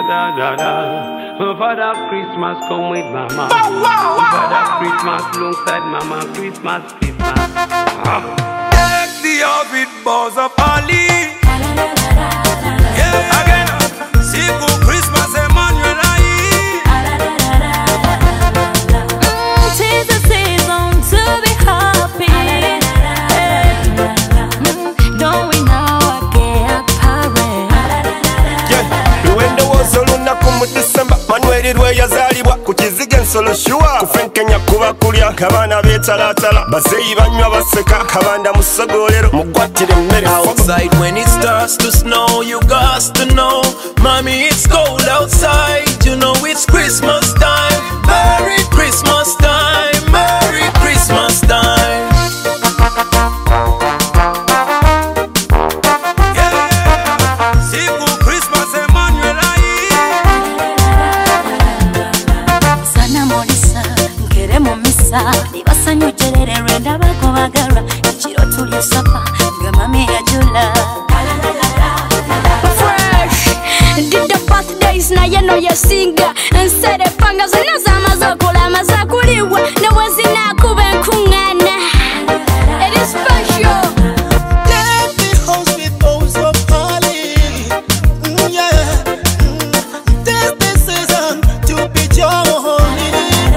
da da da. Father Christmas come with mama. Father Christmas alongside mama. Christmas. Take the outfit, balls of Ali. Yeah, again. Siku Christmas, Emmanuel. Tis the season to be happy. Don't we know get parent? Yeah, when the was aluna kumu December, Manuel rwe yazalibwa ku kiziga ensolo shuwa kufenkenya kuba kulya kabana betalatala bazeyi banywa baseka kabanda musogolero mugwatire mmere. Outside when it starts to snow, you got to know, mommy, it's cold outside. You know it's Christmas time. Merry Christmas time. Merry Christmas time. Yeah, Siku Christmas, Emmanuel. Sana molisa, nkere mu misa, libasanyu jerere rwenda bakobagalwa, ekiro tulya sapa, nga mami yajula. Fresh, did the birthdays na yeno yesinga, nsere panga zina zamaza kola mazakuliwa, ne wazina kuba nkungana. It is special. Let me host with those of Holly. Yeah. This the season to be jolly.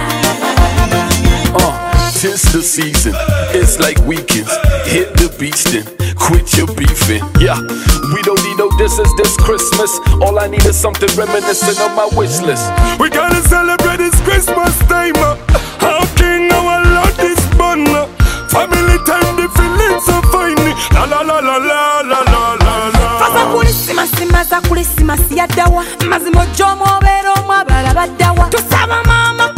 Tis the season, it's like weekends. Hit the beach then, quit your beefing. Yeah, we don't need no distance this Christmas. All I need is something reminiscent of my wish list. We gotta celebrate this Christmas time. How king our Lord is born. Family time, the feelings so fine. La la la la la la la la. Fasa kulisima sima za kulisima siya dawa. Mazimo jomo bero mwabara badawa. Tusaba mama